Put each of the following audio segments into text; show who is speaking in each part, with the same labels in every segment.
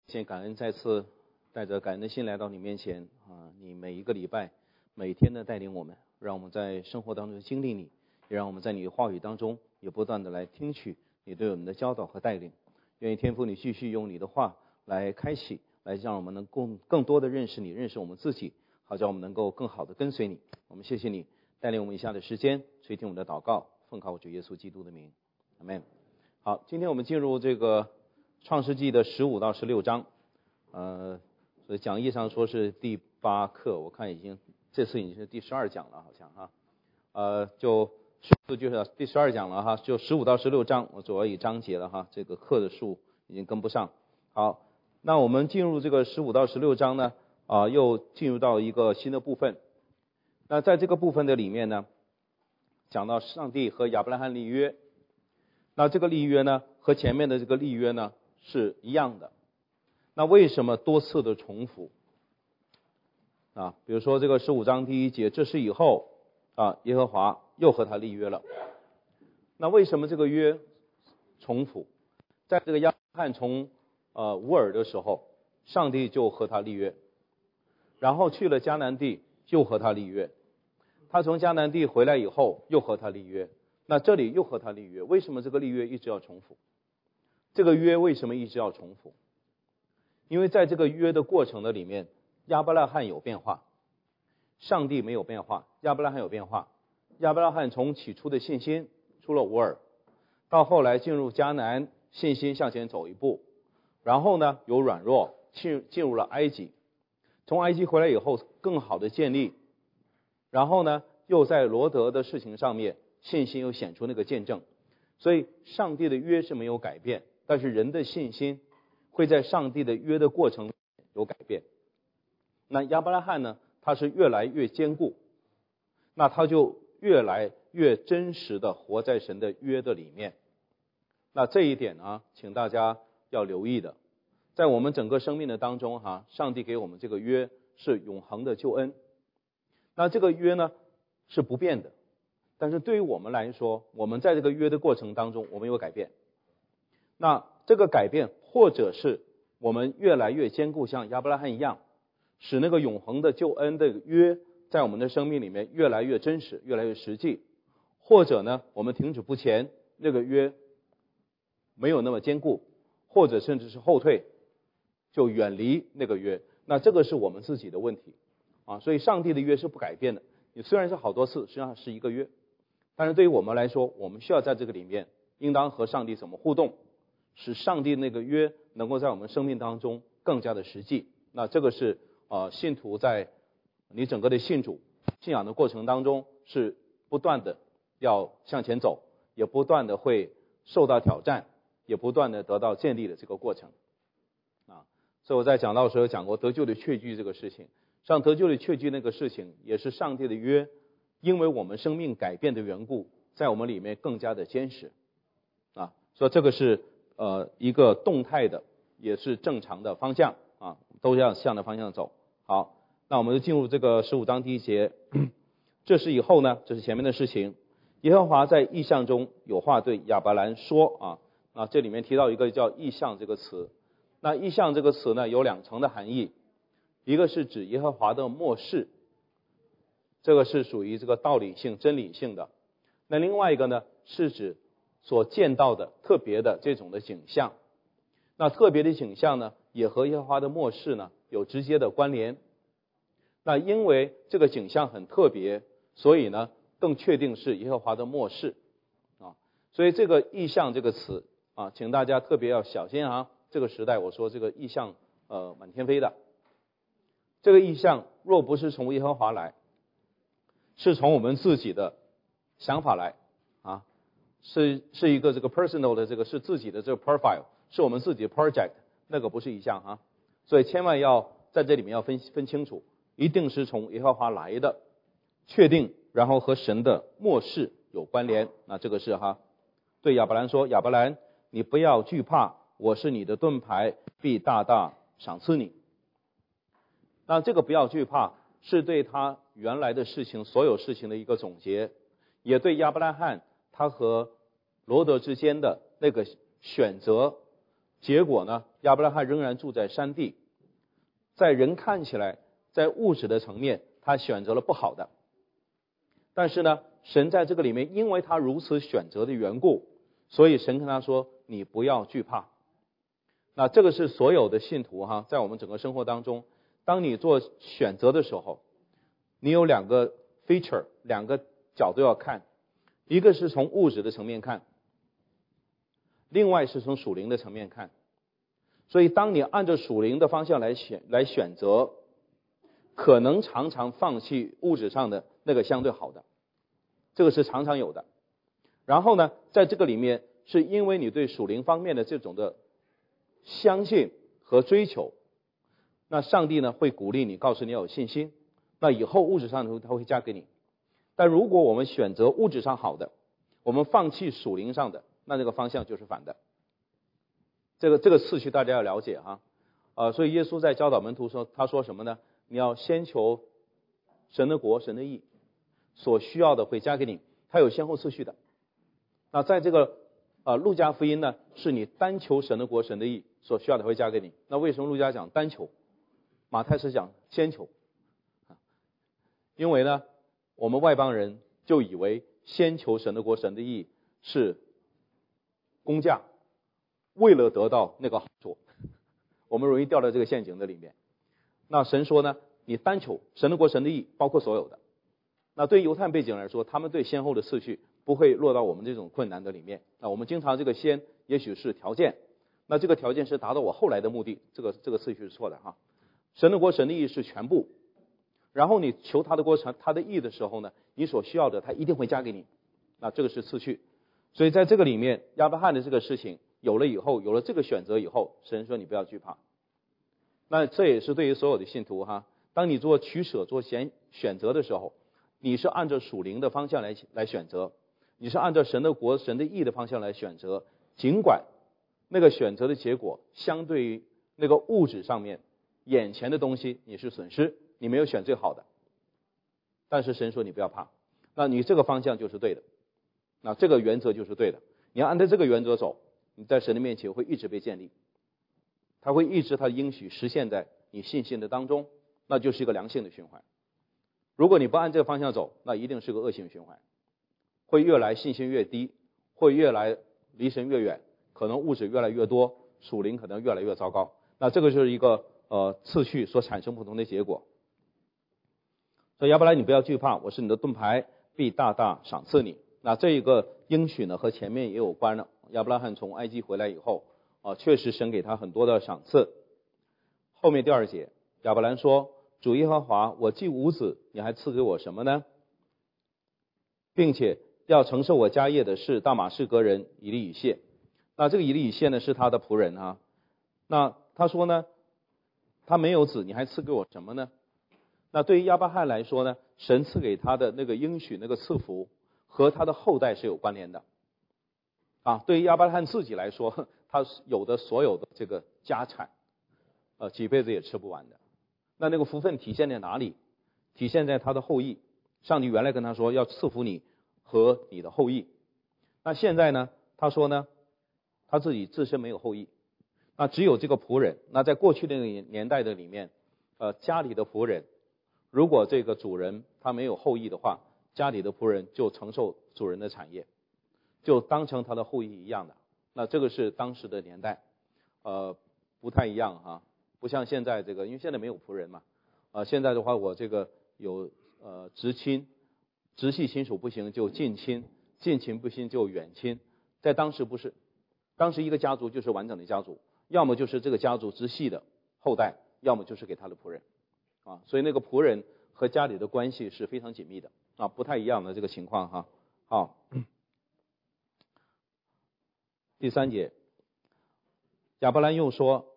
Speaker 1: 先感恩再次带着感恩的心来到你面前啊！你每一个礼拜每天的带领我们，让我们在生活当中经历你，也让我们在你的话语当中也不断的来听取你对我们的教导和带领。愿意天父你继续用你的话来开启，来让我们能更多的认识你，认识我们自己，好叫我们能够更好的跟随你。我们谢谢你带领我们以下的时间垂听我们的祷告，奉靠我主耶稣基督的名，阿们。好，今天我们进入这个创世纪的15到16章，所以讲义上说是第8课，我看这次已经是第12讲了，好像哈，就是第12讲了哈，就15到16章，我主要以章节了哈，这个课的数已经跟不上。好，那我们进入这个15到16章呢，又进入到一个新的部分。那在这个部分的里面呢，讲到上帝和亚伯拉罕立约。那这个立约呢，和前面的这个立约呢是一样的。那为什么多次的重复啊？比如说这个15章第1节，这是以后耶和华又和他立约了。那为什么这个约重复？在这个亚伯拉罕从乌尔的时候，上帝就和他立约，然后去了迦南地又和他立约，他从迦南地回来以后又和他立约。那这里又和他立约，为什么这个立约一直要重复？这个约为什么一直要重复？因为在这个约的过程的里面，亚伯拉罕有变化，上帝没有变化，亚伯拉罕有变化。亚伯拉罕从起初的信心出了乌尔，到后来进入迦南，信心向前走一步，然后呢有软弱，进入了埃及，从埃及回来以后更好的建立，然后呢又在罗德的事情上面信心又显出那个见证。所以上帝的约是没有改变，但是人的信心会在上帝的约的过程有改变。那亚伯拉罕呢，他是越来越坚固，那他就越来越真实的活在神的约的里面。那这一点呢，请大家要留意的，在我们整个生命的当中上帝给我们这个约是永恒的救恩。那这个约呢是不变的，但是对于我们来说，我们在这个约的过程当中我们有改变。那这个改变或者是我们越来越坚固，像亚伯拉罕一样，使那个永恒的救恩的约在我们的生命里面越来越真实，越来越实际。或者呢我们停止不前，那个约没有那么坚固，或者甚至是后退，就远离那个约。那这个是我们自己的问题所以上帝的约是不改变的，你虽然是好多次，实际上是一个约，但是对于我们来说，我们需要在这个里面应当和上帝怎么互动，使上帝那个约能够在我们生命当中更加的实际。那这个是信徒在你整个的信主信仰的过程当中是不断的要向前走，也不断的会受到挑战，也不断的得到建立的这个过程所以我在讲道的时候讲过得救的确据这个事情。上得救的确据那个事情也是上帝的约，因为我们生命改变的缘故，在我们里面更加的坚实所以这个是一个动态的，也是正常的方向都要向的方向走。好，那我们就进入这个15章第1节。这是以后呢，这是前面的事情。耶和华在异象中有话对亚伯兰说这里面提到一个叫异象这个词。那异象这个词呢有2层的含义，一个是指耶和华的默示，这个是属于这个道理性真理性的。那另外一个呢是指所见到的特别的这种的景象。那特别的景象呢也和耶和华的默示呢有直接的关联。那因为这个景象很特别，所以呢更确定是耶和华的默示所以这个异象这个词请大家特别要小心这个时代我说这个异象满天飞的。这个异象若不是从耶和华来，是从我们自己的想法来是一个这个 personal 的这个是自己的这个 profile， 是我们自己的 project， 那个不是异象所以千万要在这里面要分清楚，一定是从耶和华来的，确定，然后和神的默示有关联。那这个是对亚伯兰说，亚伯兰你不要惧怕，我是你的盾牌，必大大赏赐你。那这个不要惧怕是对他原来的事情所有事情的一个总结，也对亚伯拉罕他和罗德之间的那个选择结果呢，亚伯拉罕仍然住在山地，在人看起来，在物质的层面，他选择了不好的。但是呢，神在这个里面，因为他如此选择的缘故，所以神跟他说：“你不要惧怕。”那这个是所有的信徒哈，在我们整个生活当中，当你做选择的时候，你有两个 feature， 两个角度要看，一个是从物质的层面看，另外是从属灵的层面看。所以当你按照属灵的方向来选择，可能常常放弃物质上的那个相对好的，这个是常常有的。然后呢，在这个里面，是因为你对属灵方面的这种的相信和追求，那上帝呢会鼓励你，告诉你要有信心，那以后物质上他会加给你。但如果我们选择物质上好的，我们放弃属灵上的，那这个方向就是反的。这个次序大家要了解哈。所以耶稣在教导门徒说，他说什么呢？你要先求神的国，神的义，所需要的会加给你，它有先后次序的。那在这个路加福音呢，是你单求神的国，神的义，所需要的会加给你。那为什么路加讲单求，马太是讲先求？因为呢，我们外邦人就以为先求神的国，神的义是工价，为了得到那个好处，我们容易掉到这个陷阱的里面。那神说呢，你单求神的国，神的义，包括所有的。那对于犹太背景来说，他们对先后的次序不会落到我们这种困难的里面。那我们经常这个先也许是条件，那这个条件是达到我后来的目的，这个次序是错的哈。神的国，神的义是全部，然后你求他的国，他的义的时候呢，你所需要的他一定会加给你。那这个是次序。所以在这个里面，亚伯拉罕的这个事情有了以后，有了这个选择以后，神说你不要惧怕。那这也是对于所有的信徒哈，当你做取舍、做选择的时候，你是按照属灵的方向来选择，你是按照神的国、神的义的方向来选择，尽管那个选择的结果相对于那个物质上面眼前的东西你是损失，你没有选最好的，但是神说你不要怕，那你这个方向就是对的，那这个原则就是对的，你要按照这个原则走，你在神的面前会一直被建立，他会一直他的应许实现在你信心的当中，那就是一个良性的循环。如果你不按这个方向走，那一定是个恶性循环，会越来信心越低，会越来离神越远，可能物质越来越多，属灵可能越来越糟糕。那这个就是一个次序所产生不同的结果。所以亚伯兰，你不要惧怕，我是你的盾牌，必大大赏赐你。那这一个应许呢和前面也有关了。亚伯拉罕从埃及回来以后确实神给他很多的赏赐。后面第2节，亚伯兰说，主耶和华，我既无子，你还赐给我什么呢？并且要承受我家业的是大马士革人以利以谢。那这个以利以谢呢是他的仆人啊。那他说呢，他没有子，你还赐给我什么呢？那对于亚伯拉罕来说呢，神赐给他的那个应许，那个赐福和他的后代是有关联的啊。对于亚伯拉罕自己来说，他有的所有的这个家产几辈子也吃不完的。那个福分体现在哪里？体现在他的后裔。上帝原来跟他说要赐福你和你的后裔，那现在呢，他说呢，他自己自身没有后裔，那只有这个仆人。那在过去那个年代的里面家里的仆人，如果这个主人他没有后裔的话，家里的仆人就承受主人的产业，就当成他的后裔一样的。那这个是当时的年代不太一样哈，不像现在这个，因为现在没有仆人嘛现在的话我这个有直亲，直系亲属不行就近亲，近亲不行就远亲。在当时不是，当时一个家族就是完整的家族，要么就是这个家族直系的后代，要么就是给他的仆人所以那个仆人和家里的关系是非常紧密的不太一样的这个情况哈。好，第3节，亚伯兰又说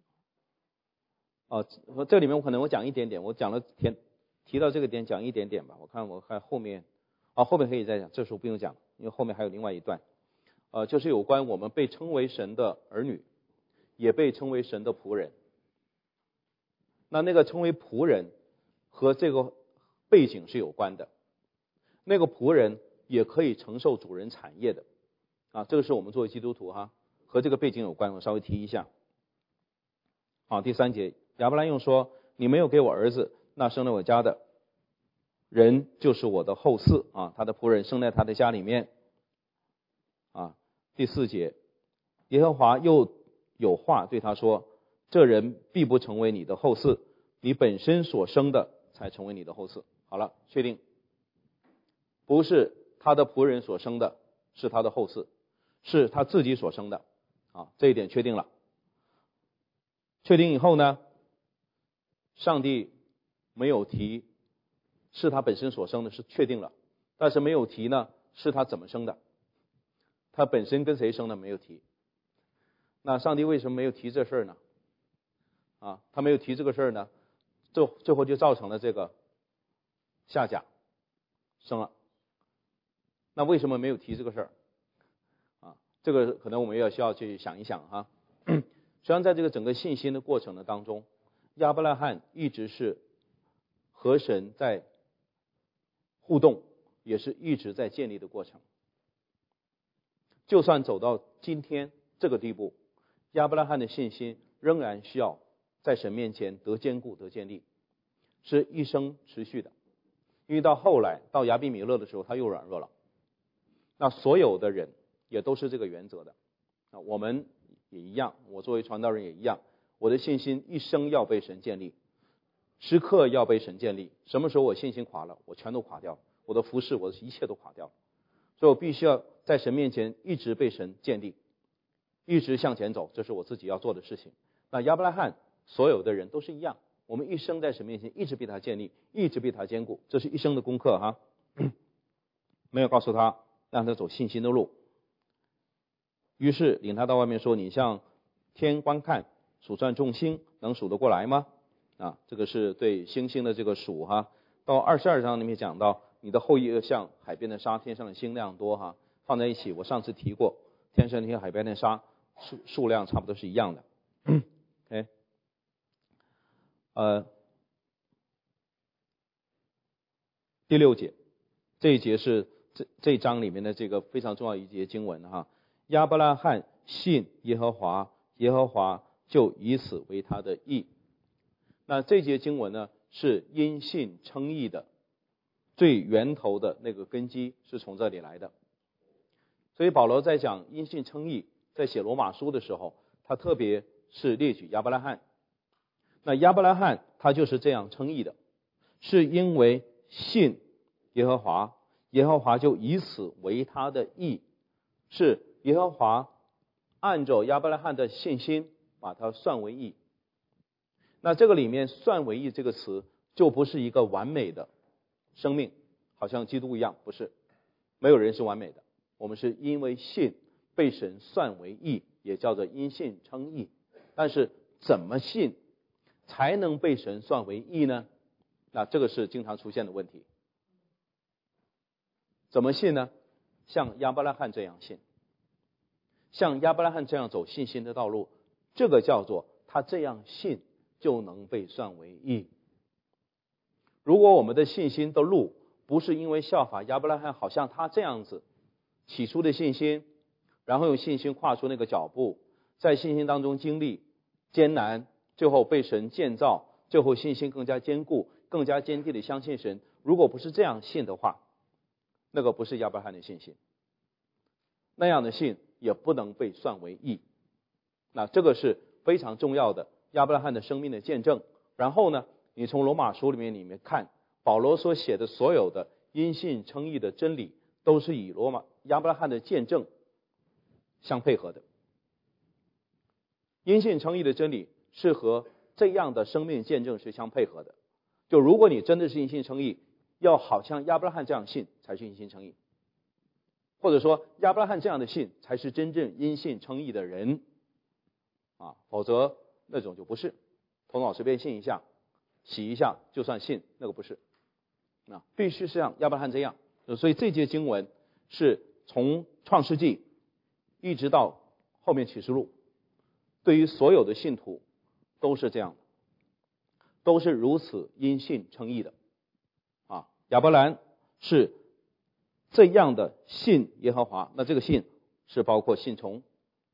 Speaker 1: 这里面我讲一点点，我讲了提到这个点讲一点点吧，我看后面后面可以再讲，这时候不用讲，因为后面还有另外一段就是有关我们被称为神的儿女，也被称为神的仆人。那个称为仆人和这个背景是有关的，那个仆人也可以承受主人产业的这个是我们作为基督徒和和这个背景有关，我稍微提一下。好，第3节，亚伯兰又说：你没有给我儿子，那生了我家的人就是我的后嗣啊，他的仆人生在他的家里面啊。第4节，耶和华又有话对他说：这人必不成为你的后嗣，你本身所生的才成为你的后嗣。好了，确定不是他的仆人所生的是他的后嗣，是他自己所生的啊，这一点确定了。确定以后呢，上帝没有提是他本身所生的，是确定了，但是没有提呢是他怎么生的，他本身跟谁生的没有提。那上帝为什么没有提这事儿呢？啊，他没有提这个事儿呢，最后就造成了这个夏甲生了。那为什么没有提这个事儿？啊，这个可能我们也需要去想一想哈。实际上在这个整个信心的过程的当中，亚伯拉罕一直是和神在互动，也是一直在建立的过程。就算走到今天这个地步，亚伯拉罕的信心仍然需要在神面前得坚固得建立，是一生持续的。因为到后来到亚比米勒的时候他又软弱了。那所有的人也都是这个原则的啊，我们也一样，我作为传道人也一样，我的信心一生要被神建立，时刻要被神建立。什么时候我信心垮了，我全都垮掉了，我的服侍，我的一切都垮掉了。所以我必须要在神面前一直被神建立，一直向前走，这是我自己要做的事情。那亚伯拉罕所有的人都是一样，我们一生在神面前一直被他建立，一直被他坚固，这是一生的功课哈。没有告诉他让他走信心的路，于是领他到外面说：你向天观看，数算众星，能数得过来吗？啊，这个是对星星的这个数哈。到22章里面讲到，你的后裔要像海边的沙，天上的星那样多哈。放在一起，我上次提过，天上那些海边的沙数量差不多是一样的。OK， 第6节，这一节是这一章里面的这个非常重要一节经文哈。亚伯拉罕信耶和华，耶和华就以此为他的义。那这节经文呢，是因信称义的最源头的那个根基是从这里来的。所以保罗在讲因信称义，在写罗马书的时候，他特别是列举亚伯拉罕。那亚伯拉罕他就是这样称义的，是因为信耶和华，耶和华就以此为他的义，是耶和华按照亚伯拉罕的信心把他算为义。那这个里面算为义这个词就不是一个完美的生命，好像基督一样，不是，没有人是完美的，我们是因为信被神算为义，也叫做因信称义。但是怎么信才能被神算为义呢？那这个是经常出现的问题。怎么信呢？像亚伯拉罕这样信，像亚伯拉罕这样走信心的道路，这个叫做他这样信就能被算为义。如果我们的信心的路不是因为效法亚伯拉罕，好像他这样子起初的信心，然后用信心跨出那个脚步，在信心当中经历艰难，最后被神建造，最后信心更加坚固，更加坚定的相信神。如果不是这样信的话，那个不是亚伯拉罕的信心，那样的信也不能被算为义。那这个是非常重要的亚伯拉罕的生命的见证。然后呢，你从罗马书里面看，保罗所写的所有的因信称义的真理，都是以亚伯拉罕的见证相配合的。因信称义的真理是和这样的生命见证是相配合的。就如果你真的是因信称义，要好像亚伯拉罕这样信才是因信称义，或者说亚伯拉罕这样的信才是真正因信称义的人啊，否则那种就不是头脑随便信一下洗一下就算信，那个不是啊，必须是像亚伯拉罕这样。所以这节经文是从创世纪一直到后面启示录，对于所有的信徒都是这样的，都是如此因信称义的啊。亚伯兰是这样的信耶和华，那这个信是包括信从，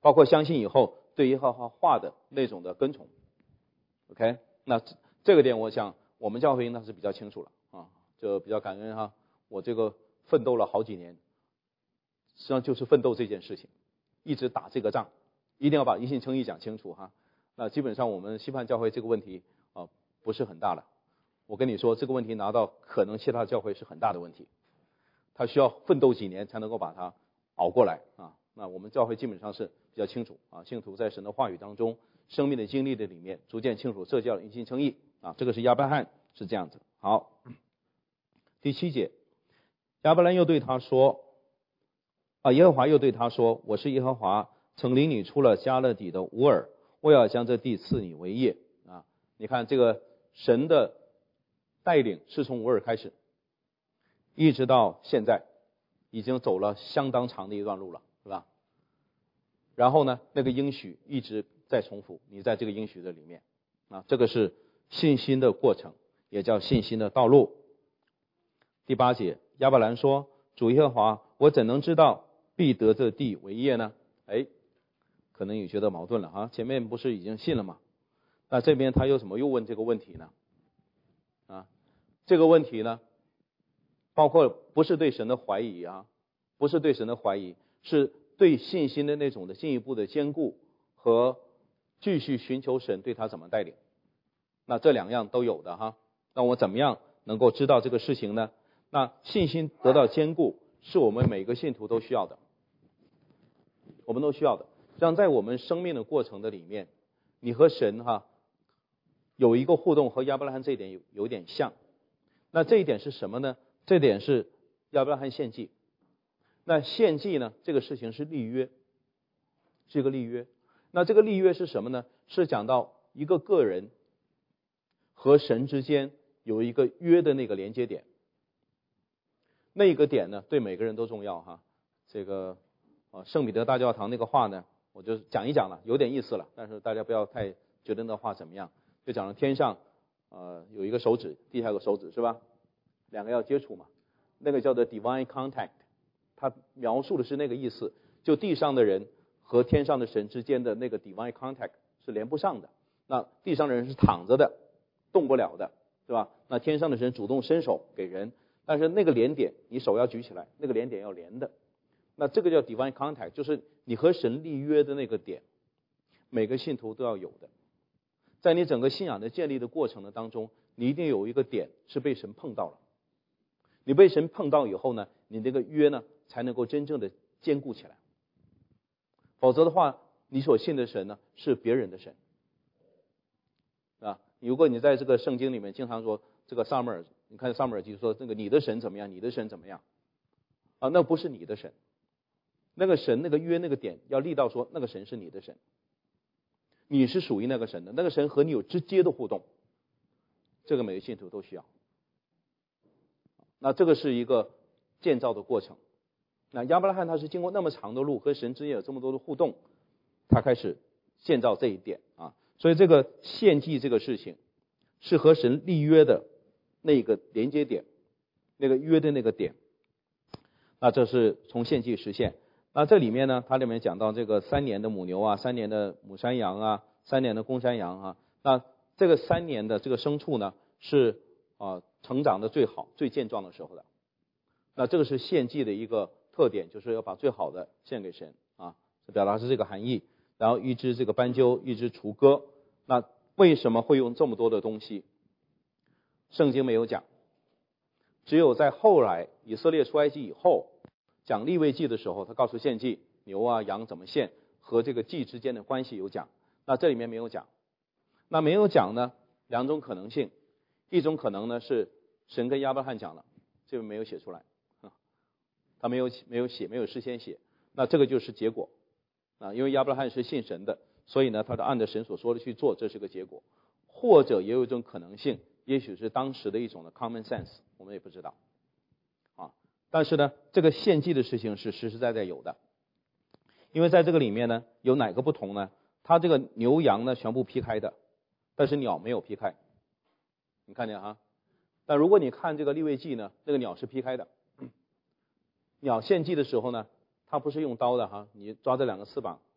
Speaker 1: 包括相信以后对耶和华话的那种的跟从。OK， 那这个点我想我们教会应当是比较清楚了啊，就比较感恩哈，我这个奋斗了好几年，实际上就是奋斗这件事情，一直打这个仗，一定要把因信称义讲清楚哈。那基本上我们西盼教会这个问题啊不是很大的，我跟你说这个问题拿到可能其他教会是很大的问题，他需要奋斗几年才能够把它熬过来啊。那我们教会基本上是比较清楚啊，信徒在神的话语当中，生命的经历的里面，逐渐清楚这叫因信称义啊。这个是亚伯拉罕是这样子。好，第7节，亚伯兰又对他说耶和华又对他说，我是耶和华，曾领你出了加勒底的乌尔，我要将这地赐你为业啊。你看这个神的带领是从乌尔开始，一直到现在，已经走了相当长的一段路了，是吧？然后呢，那个应许一直在重复，你在这个应许的里面啊，这个是信心的过程，也叫信心的道路。第8节，亚伯兰说，主耶和华，我怎能知道必得这地为业呢？可能你觉得矛盾了哈，前面不是已经信了吗？那这边他又怎么又问这个问题呢？这个问题呢，包括不是对神的怀疑啊，不是对神的怀疑，是对信心的那种的进一步的坚固和继续寻求神对他怎么带领。那这两样都有的哈。那我怎么样能够知道这个事情呢？那信心得到坚固是我们每个信徒都需要的，我们都需要的。像在我们生命的过程的里面，你和神有一个互动，和亚伯拉罕这一点有点像。那这一点是什么呢？这点是亚伯拉罕献祭。那献祭呢，这个事情是立约，是一个立约。那这个立约是什么呢？是讲到一个个人和神之间有一个约的那个连接点。那个点呢，对每个人都重要哈。这个圣彼得大教堂那个话呢，我就讲一讲了，有点意思了，但是大家不要太觉得那话怎么样。就讲了天上有一个手指，地下有个手指是吧？两个要接触嘛，那个叫做 divine contact， 它描述的是那个意思，就地上的人和天上的神之间的那个 divine contact 是连不上的。那地上的人是躺着的，动不了的，是吧？那天上的神主动伸手给人，但是那个连点，你手要举起来，那个连点要连的。那这个叫 divine contact， 就是你和神立约的那个点，每个信徒都要有的。在你整个信仰的建立的过程的当中，你一定有一个点是被神碰到了。你被神碰到以后呢，你这个约呢才能够真正的坚固起来。否则的话，你所信的神呢是别人的神啊。如果你在这个圣经里面经常说这个撒母耳，你看撒母耳记说这个你的神怎么样，你的神怎么样啊？那不是你的神，那个神那个约那个点要立到说那个神是你的神，你是属于那个神的，那个神和你有直接的互动，这个每个信徒都需要。那这个是一个建造的过程。那亚伯拉罕他是经过那么长的路，和神之间有这么多的互动，他开始建造这一点啊。所以这个献祭这个事情是和神立约的那个连接点，那个约的那个点。那这是从献祭实现。那这里面呢，它里面讲到这个3年的母牛啊，3年的母山羊啊，3年的公山羊啊。那这个3年的这个牲畜呢，是成长的最好、最健壮的时候的。那这个是献祭的一个特点，就是要把最好的献给神啊，表达是这个含义。然后一只这个斑鸠，一只雏鸽。那为什么会用这么多的东西？圣经没有讲，只有在后来以色列出埃及以后，讲利未记的时候，他告诉献祭牛啊羊怎么献和这个祭之间的关系有讲。那这里面没有讲。那没有讲呢，两种可能性。一种可能呢是神跟亚伯拉罕讲了，这边没有写出来他没有写，没有事先写。那这个就是结果因为亚伯拉罕是信神的，所以呢他就按照神所说的去做，这是个结果。或者也有一种可能性，也许是当时的一种的 common sense， 我们也不知道但是呢这个献祭的事情是实实在在有的。因为在这个里面呢有哪个不同呢？它这个牛羊呢全部劈开的，但是鸟没有劈开，你看见但如果你看这个利未记呢，那个鸟是劈开的。鸟献祭的时候呢，它不是用刀的你抓这2个翅膀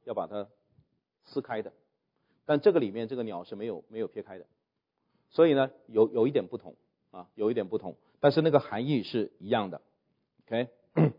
Speaker 1: 要把它撕开的，但这个里面这个鸟是没有撇开的，所以呢有一点不同啊，有一点不同，但是那个含义是一样的。OK，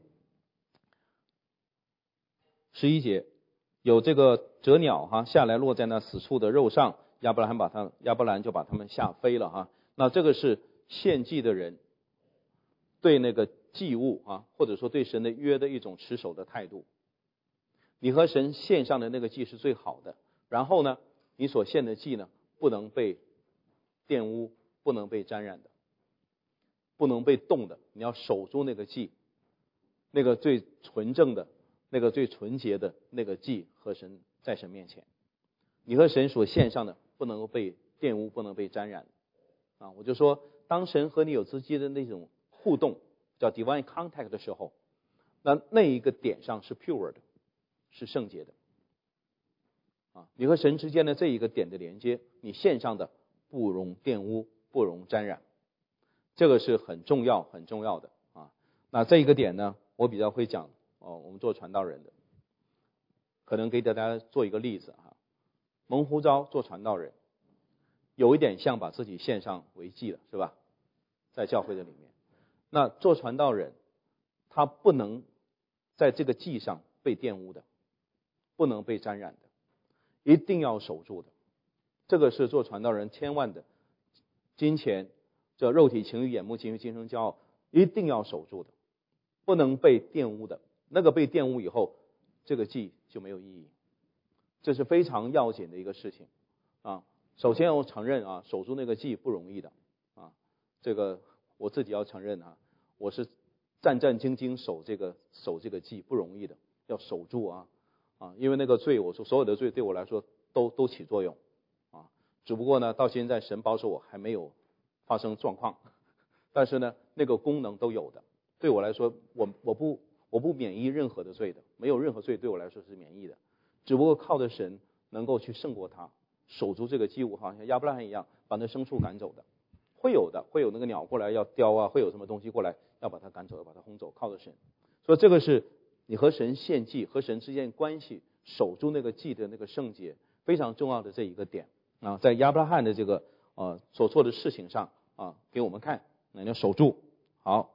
Speaker 1: 11节有这个折鸟哈下来落在那死畜的肉上，亚伯兰就把他们吓飞了哈。那这个是献祭的人对那个祭物啊，或者说对神的约的一种持守的态度。你和神献上的那个祭是最好的，然后呢，你所献的祭呢，不能被玷污，不能被沾染的，不能被动的，你要守住那个祭，那个最纯正的，那个最纯洁的那个祭和神在神面前，你和神所献上的不能够被玷污，不能被沾染啊。我就说，当神和你有之间的那种互动，叫 divine contact 的时候，那一个点上是 pure 的，是圣洁的啊。你和神之间的这一个点的连接，你献上的不容玷污，不容沾染，这个是很重要很重要的啊。那这一个点呢，我比较会讲我们做传道人的，可能给大家做一个例子哈。蒙呼召做传道人，有一点像把自己献上为祭了，是吧？在教会的里面，那做传道人，他不能在这个祭上被玷污的，不能被沾染的，一定要守住的。这个是做传道人千万的金钱、这肉体情欲、眼目情欲、今生骄傲，一定要守住的，不能被玷污的。那个被玷污以后，这个祭就没有意义。这是非常要紧的一个事情啊。首先我承认啊，守住那个祭不容易的啊，这个我自己要承认啊，我是战战兢兢守这个祭不容易的，要守住啊，因为那个罪，我说所有的罪对我来说都起作用啊，只不过呢，到现在神保守我还没有发生状况，但是呢，那个功能都有的。对我来说，我不免疫任何的罪的，没有任何罪对我来说是免疫的，只不过靠着神能够去胜过它，守住这个祭物，好像亚伯拉罕一样，把那牲畜赶走的，会有那个鸟过来要叼啊，会有什么东西过来要把它赶走，要把它轰走，靠着神。所以这个是你和神献祭，和神之间关系，守住那个祭的那个圣洁，非常重要的这一个点啊，在亚伯拉罕的这个所做的事情上啊，给我们看，那你要守住。好，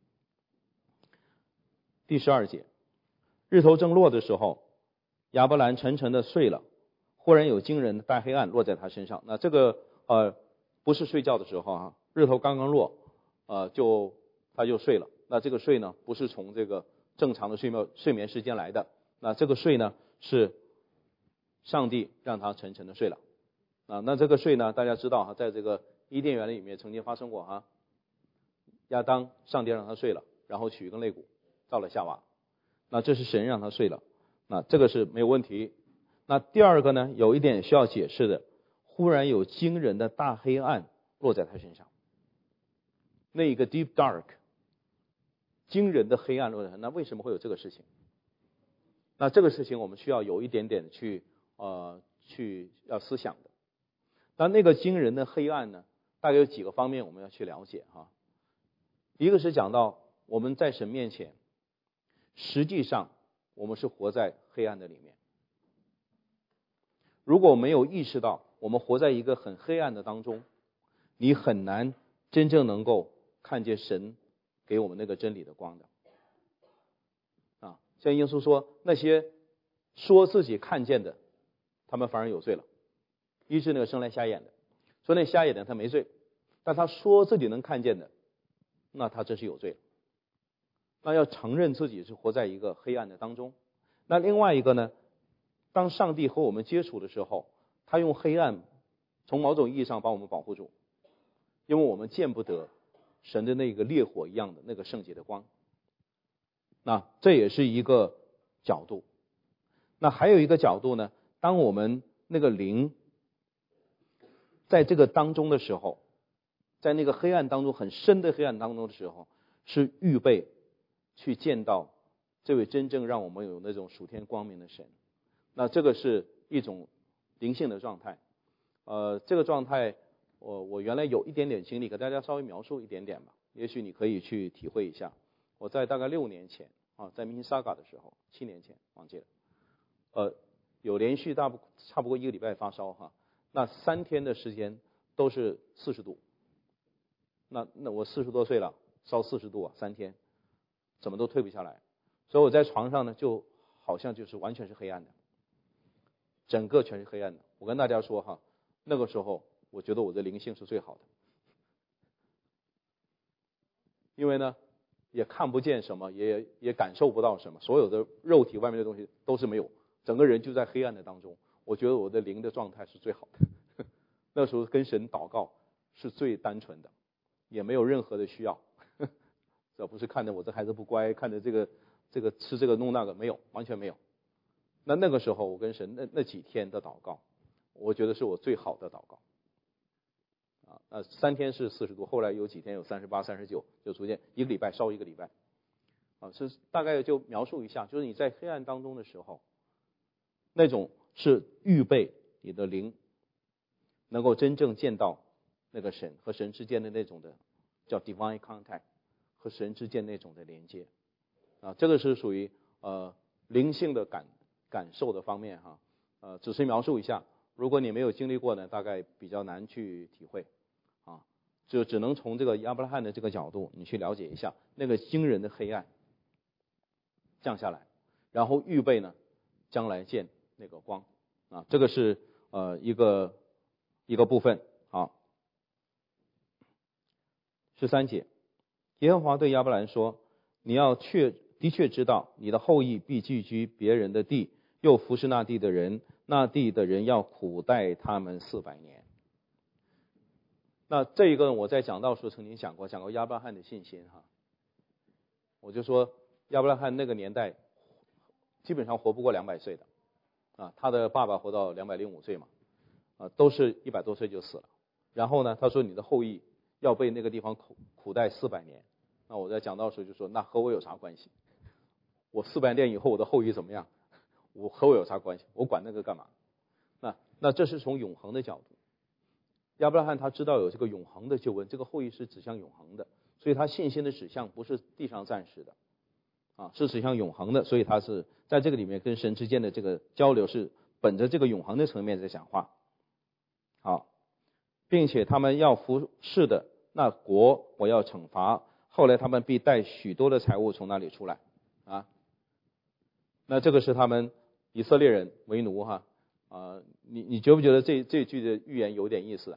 Speaker 1: 第12节，日头正落的时候，亚伯兰沉沉的睡了，忽然有惊人的大黑暗落在他身上。那这个不是睡觉的时候啊，日头刚刚落，他就睡了。那这个睡呢，不是从这个正常的睡眠时间来的。那这个睡呢，是上帝让他沉沉的睡了啊。那这个睡呢，大家知道哈，在这个伊甸园里面曾经发生过哈，亚当上帝让他睡了，然后取一根肋骨造了夏娃，那这是神让他睡了，那这个是没有问题。那第二个呢，有一点需要解释的，忽然有惊人的大黑暗落在他身上，那一个 deep dark， 惊人的黑暗落在他，那为什么会有这个事情？那这个事情我们需要有一点点去要思想的。那个惊人的黑暗呢，大概有几个方面我们要去了解哈。一个是讲到我们在神面前，实际上我们是活在黑暗的里面。如果没有意识到我们活在一个很黑暗的当中，你很难真正能够看见神给我们那个真理的光的啊。像耶稣说，那些说自己看见的，他们反而有罪了。医治那个生来瞎眼的，说那瞎眼的他没罪，但他说自己能看见的，那他真是有罪了。那要承认自己是活在一个黑暗的当中。那另外一个呢，当上帝和我们接触的时候，他用黑暗从某种意义上把我们保护住，因为我们见不得神的那个烈火一样的那个圣洁的光。那这也是一个角度。那还有一个角度呢，当我们那个灵在这个当中的时候，在那个黑暗当中很深的黑暗当中的时候，是预备去见到这位真正让我们有那种属天光明的神。那这个是一种灵性的状态。这个状态我原来有一点点经历，给大家稍微描述一点点吧，也许你可以去体会一下。我在大概6年前在密西沙嘎的时候，7年前忘记了， 有连续差不多1个礼拜发烧哈，那3天的时间都是40度，那我40多岁了，烧40度啊，3天怎么都退不下来，所以我在床上呢就好像就是完全是黑暗的，整个全是黑暗的。我跟大家说哈，那个时候我觉得我的灵性是最好的，因为呢也看不见什么，也感受不到什么，所有的肉体外面的东西都是没有，整个人就在黑暗的当中。我觉得我的灵的状态是最好的，那时候跟神祷告是最单纯的，也没有任何的需要，这不是看着我这孩子不乖，看着这个吃这个弄那个，没有，完全没有。那个时候我跟神那几天的祷告，我觉得是我最好的祷告。3天是40度，后来有几天有38、39，就逐渐1个礼拜烧1个礼拜。是大概就描述一下，就是你在黑暗当中的时候，那种是预备你的灵能够真正见到那个神和神之间的那种的叫 divine contact， 和神之间那种的连接。这个是属于灵性的感受的方面哈。只是描述一下，如果你没有经历过呢，大概比较难去体会。就只能从这个亚伯拉罕的这个角度，你去了解一下那个惊人的黑暗降下来，然后预备呢将来见那个光这个是一个部分。好，13节，耶和华对亚伯兰说：“你要的确知道，你的后裔必寄居别人的地，又服侍那地的人，那地的人要苦待他们400年。”那这一个我在讲道时曾经讲过亚伯拉罕的信心哈。我就说亚伯拉罕那个年代基本上活不过200岁的他的爸爸活到205岁嘛都是100多岁就死了。然后呢他说你的后裔要被那个地方苦待400年。那我在讲道时就说那和我有啥关系？我400年以后我的后裔怎么样？和我有啥关系？我管那个干嘛？那这是从永恒的角度。亚伯拉罕他知道有这个永恒的救恩，这个后裔是指向永恒的，所以他信心的指向不是地上暂时的是指向永恒的，所以他是在这个里面跟神之间的这个交流是本着这个永恒的层面在讲话。好，并且他们要服侍的那国我要惩罚，后来他们必带许多的财物从那里出来那这个是他们以色列人为奴哈你觉不觉得这句的预言有点意思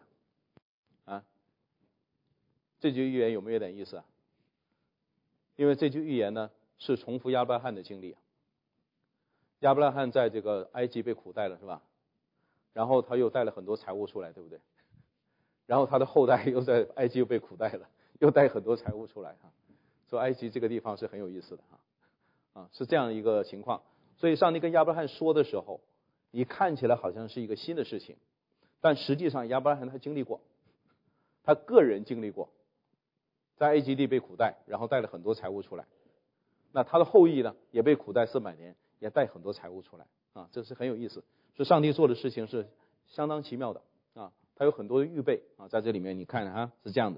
Speaker 1: 这句预言有没有点意思因为这句预言呢是重复亚伯拉罕的经历。亚伯拉罕在这个埃及被苦待了是吧？然后他又带了很多财物出来，对不对？然后他的后代又在埃及又被苦待了，又带很多财物出来所以埃及这个地方是很有意思的是这样一个情况。所以上帝跟亚伯拉罕说的时候，你看起来好像是一个新的事情，但实际上亚伯拉罕他经历过，他个人经历过在埃及地被苦待，然后带了很多财物出来。那他的后裔呢也被苦待400年，也带很多财物出来这是很有意思。所以上帝做的事情是相当奇妙的他有很多的预备在这里面你看是这样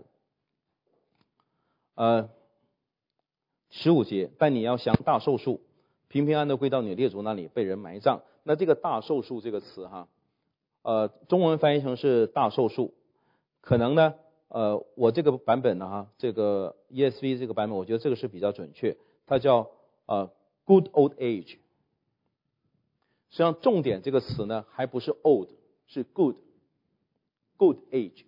Speaker 1: 的。15节，但你要降大寿数，平平安安的归到你列祖那里，被人埋葬。那这个大寿数这个词中文翻译成是大寿数，可能呢我这个版本呢这个 ESV 这个版本我觉得这个是比较准确，它叫good old age。实际上重点这个词呢还不是 old， 是 good age。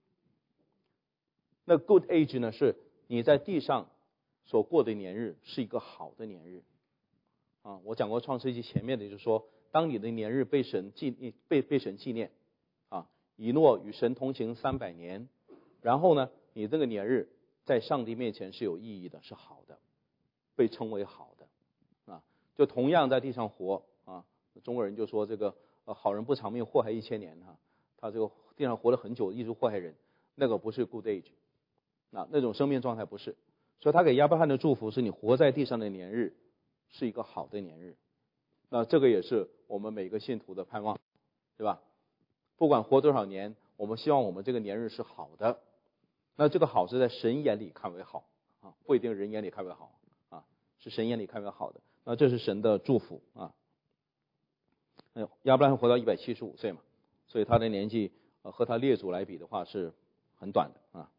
Speaker 1: 那 good age 呢是你在地上所过的年日是一个好的年日我讲过创世纪前面的就是说，当你的年日被神纪念以诺与神同行300年，然后呢你这个年日在上帝面前是有意义的，是好的，被称为好的就同样在地上活中国人就说这个好人不长命，祸害1000年他这个地上活了很久，一直祸害人，那个不是 good age 那种生命状态不是。所以他给亚伯拉罕的祝福是你活在地上的年日是一个好的年日。那这个也是我们每个信徒的盼望，对吧？不管活多少年，我们希望我们这个年日是好的。那这个好是在神眼里看为好不一定人眼里看为好是神眼里看为好的。那这是神的祝福亚伯拉罕活到175岁嘛，所以他的年纪和他列祖来比的话是很短的啊。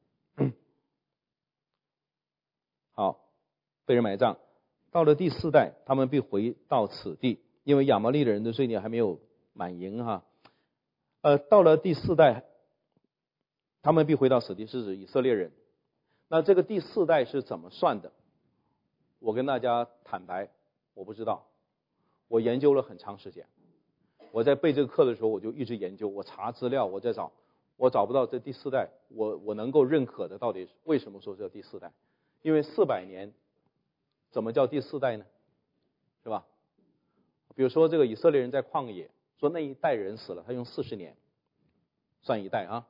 Speaker 1: 好，被人埋葬。到了第4代，他们必回到此地，因为亚摩利人的罪孽还没有满盈哈。到了第4代，他们必回到此地，是指以色列人。那这个第4代是怎么算的？我跟大家坦白，我不知道。我研究了很长时间，我在备这个课的时候，我就一直研究，我查资料，我在找，我找不到这第4代，我能够认可的到底为什么说叫第4代？因为400年。怎么叫第4代呢？是吧？比如说这个以色列人在旷野，说那一代人死了，他用40年算一代啊。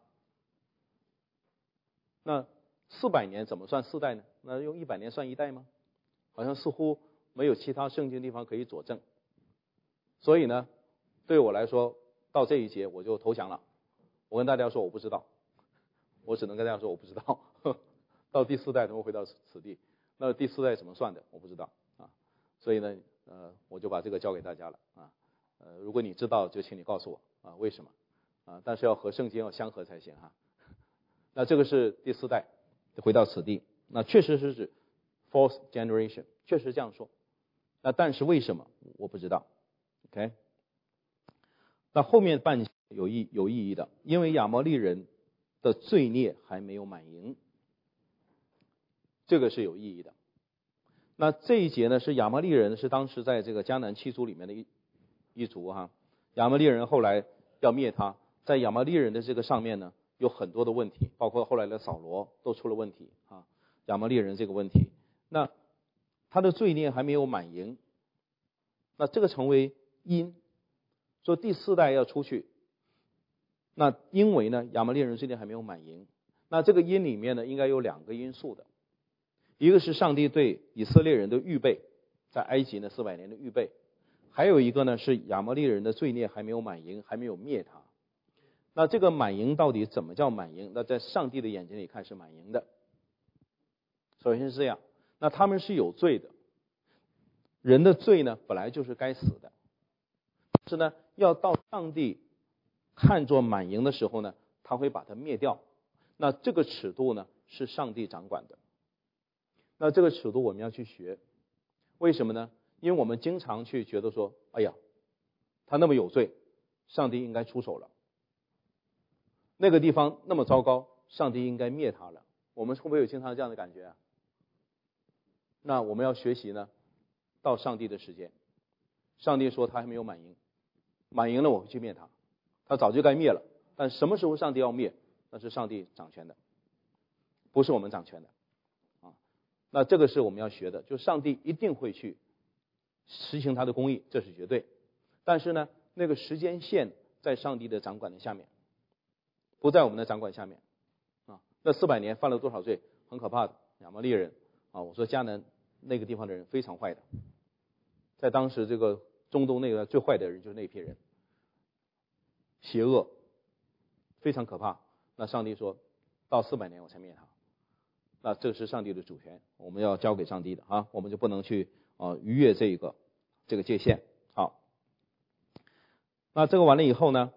Speaker 1: 那400年怎么算4代呢？那用100年算一代吗？好像似乎没有其他圣经地方可以佐证。所以呢，对我来说，到这一节我就投降了。我跟大家说我不知道，我只能跟大家说我不知道。到第4代怎么回到此地？那第4代怎么算的？我不知道啊，所以呢，我就把这个交给大家了啊。如果你知道，就请你告诉我啊，为什么啊？但是要和圣经要相合才行哈。那这个是第4代回到此地，那确实是指 fourth generation， 确实这样说。那但是为什么我不知道 ？OK？ 那后面半有意义的，因为亚摩利人的罪孽还没有满盈。这个是有意义的。那这一节呢，是亚摩利人是当时在这个迦南7族里面的一族哈。亚摩利人后来要灭他，在亚摩利人的这个上面呢，有很多的问题，包括后来的扫罗都出了问题啊。亚摩利人这个问题，那他的罪孽还没有满盈，那这个成为因，说第4代要出去。那因为呢，亚摩利人罪孽还没有满盈，那这个因里面呢，应该有2个因素的。一个是上帝对以色列人的预备，在埃及呢400年的预备，还有一个呢是亚摩利人的罪孽还没有满盈，还没有灭他。那这个满盈到底怎么叫满盈？那在上帝的眼睛里看是满盈的。首先是这样，那他们是有罪的，人的罪呢本来就是该死的，但是呢要到上帝看作满盈的时候呢，他会把它灭掉。那这个尺度呢是上帝掌管的。那这个尺度我们要去学，为什么呢？因为我们经常去觉得说，哎呀，他那么有罪，上帝应该出手了。那个地方那么糟糕，上帝应该灭他了。我们会不会有经常这样的感觉啊？那我们要学习呢，到上帝的时间，上帝说他还没有满盈，满盈了我会去灭他，他早就该灭了。但什么时候上帝要灭，那是上帝掌权的，不是我们掌权的。那这个是我们要学的，就是上帝一定会去实行他的公义，这是绝对。但是呢，那个时间线在上帝的掌管的下面，不在我们的掌管下面啊。那400年犯了多少罪，很可怕的。亚摩利人啊，我说迦南那个地方的人非常坏的，在当时这个中东那个最坏的人就是那批人，邪恶，非常可怕。那上帝说到400年我才灭他。那这是上帝的主权，我们要交给上帝的啊，我们就不能去逾越这个界限。好，那这个完了以后呢，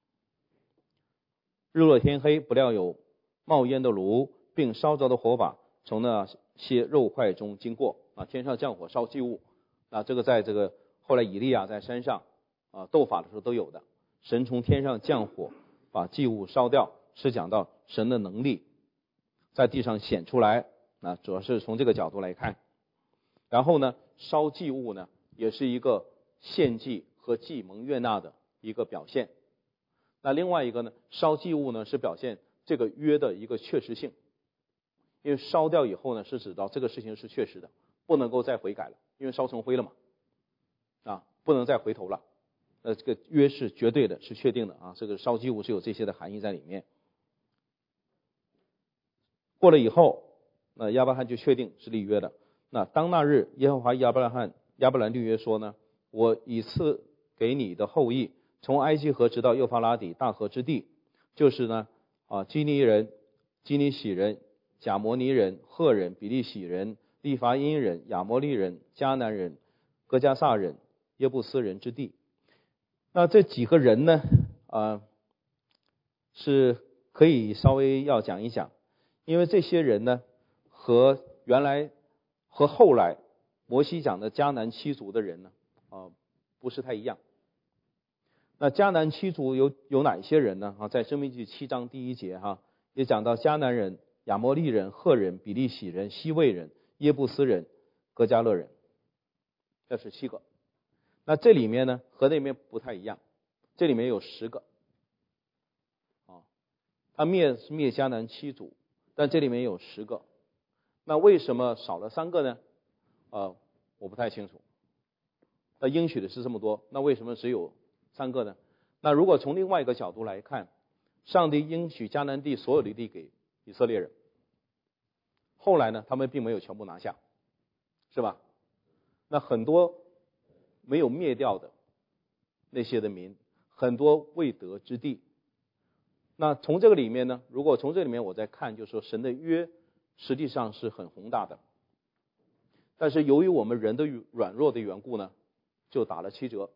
Speaker 1: 日落天黑，不料有冒烟的炉，并烧着的火把从那些肉块中经过啊，天上降火烧祭物啊，这个在这个后来以利亚在山上斗法的时候都有的，神从天上降火把祭物烧掉，是讲到神的能力在地上显出来啊，主要是从这个角度来看。然后呢，烧祭物呢，也是一个献祭和祭蒙悦纳的一个表现。那另外一个呢，烧祭物呢是表现这个约的一个确实性，因为烧掉以后呢，是指到这个事情是确实的，不能够再悔改了，因为烧成灰了嘛，啊，不能再回头了。这个约是绝对的，是确定的啊，这个烧祭物是有这些的含义在里面。过了以后，那亚伯拉罕就确定是立约的。那当那日，耶和华亚伯兰立约说呢，我以赐给你的后裔，从埃及河直到幼发拉底大河之地，就是呢基尼人、基尼喜人、贾摩尼人、赫人、比利洗人、利乏因人、亚摩利人、迦南人、哥加撒人、耶布斯人之地。 那这几个人呢，是可以稍微要讲一讲，因为这些人呢，和原来和后来摩西讲的迦南七族的人呢，不是太一样。那迦南七族有哪一些人呢？在申命记7章第1节也讲到迦南人、亚摩利人、赫人、比利洗人、西魏人、耶布斯人、革迦勒人，这是7个。那这里面呢和那边不太一样，这里面有10个。他灭迦南7族，但这里面有10个。那为什么少了3个呢？我不太清楚。那应许的是这么多，那为什么只有3个呢？那如果从另外一个角度来看，上帝应许迦南地所有的地给以色列人，后来呢，他们并没有全部拿下，是吧？那很多没有灭掉的那些的民，很多未得之地。那从这个里面呢，如果从这里面我再看，就是说神的约实际上是很宏大的，但是由于我们人的软弱的缘故呢，就打了7折。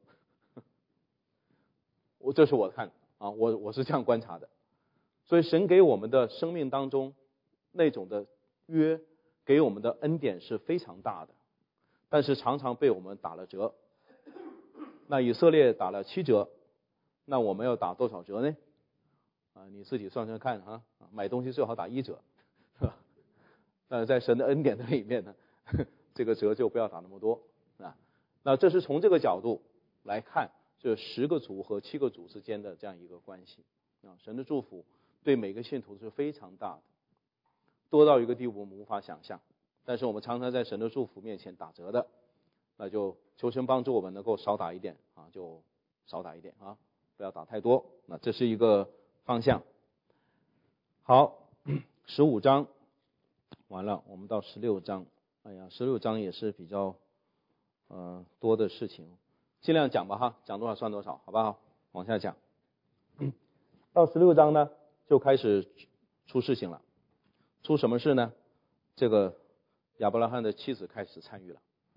Speaker 1: 这是我看我是这样观察的。所以神给我们的生命当中那种的约，给我们的恩典是非常大的，但是常常被我们打了折。那以色列打了7折，那我们要打多少折呢？你自己算算看买东西最好打1折，是吧？但是在神的恩典的里面呢，这个折就不要打那么多那这是从这个角度来看，这10个族和7个族之间的这样一个关系神的祝福对每个信徒是非常大的，多到一个地步我们无法想象。但是我们常常在神的祝福面前打折的，那就求神帮助我们能够少打一点就少打一点不要打太多。那这是一个方向。好，15章完了，我们到16章。16章也是比较多的事情，尽量讲吧讲多少算多少，好不好？往下讲。到16章呢，就开始出事情了。出什么事呢？这个亚伯拉罕的妻子开始参与了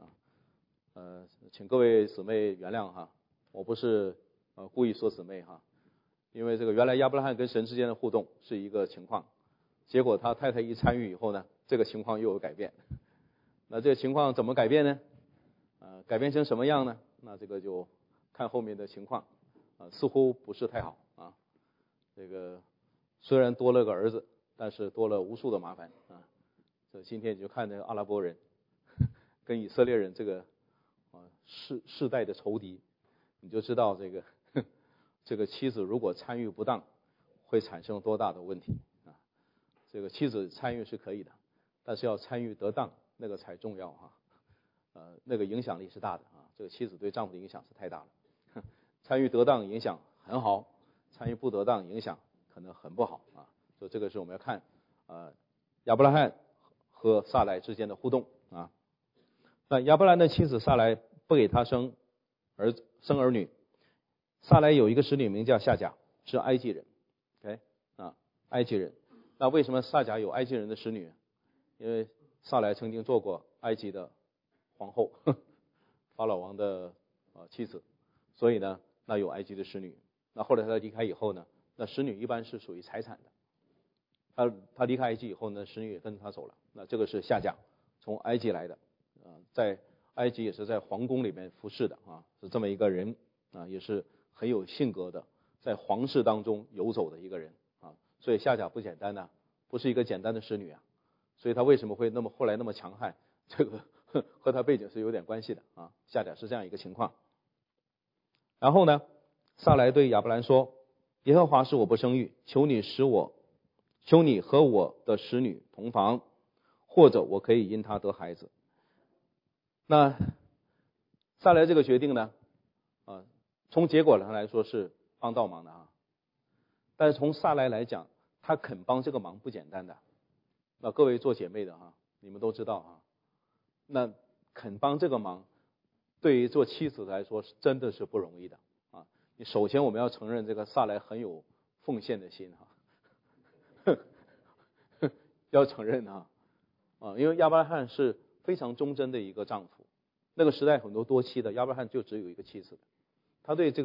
Speaker 1: 请各位姊妹原谅我不是故意说姊妹因为这个原来亚伯拉罕跟神之间的互动是一个情况，结果他太太一参与以后呢，这个情况又有改变。那这个情况怎么改变呢？改变成什么样呢？那这个就看后面的情况似乎不是太好这个虽然多了个儿子，但是多了无数的麻烦所以今天你就看这个阿拉伯人跟以色列人这个世代的仇敌，你就知道这个妻子如果参与不当会产生多大的问题这个妻子参与是可以的，但是要参与得当，那个才重要那个影响力是大的这个妻子对丈夫的影响是太大了参与得当影响很好，参与不得当影响可能很不好所以这个是我们要看亚伯拉罕和撒莱之间的互动那亚伯兰的妻子撒莱不给他生儿女。撒莱有一个使女名叫夏甲，是埃及人埃及人。那为什么夏甲有埃及人的使女？因为撒莱曾经做过埃及的皇后法老王的妻子，所以呢那有埃及的使女。那后来他离开以后呢，那使女一般是属于财产的，他离开埃及以后呢，使女也跟着他走了。那这个是夏甲，从埃及来的在埃及也是在皇宫里面服侍的是这么一个人也是很有性格的，在皇室当中游走的一个人所以夏甲不简单不是一个简单的使女所以他为什么会后来那么强悍，这个和他背景是有点关系的夏甲是这样一个情况。然后呢，撒莱对亚伯兰说：耶和华使我不生育，求你和我的使女同房，或者我可以因她得孩子。那撒莱这个决定呢从结果上来说是帮倒忙的但是从撒莱来讲，他肯帮这个忙不简单的。那各位做姐妹的你们都知道那肯帮这个忙对于做妻子来说真的是不容易的你首先我们要承认这个撒莱很有奉献的心要承认因为亚伯拉罕是非常忠贞的一个丈夫，那个时代很多多妻的，亚伯拉罕就只有一个妻子，他对这个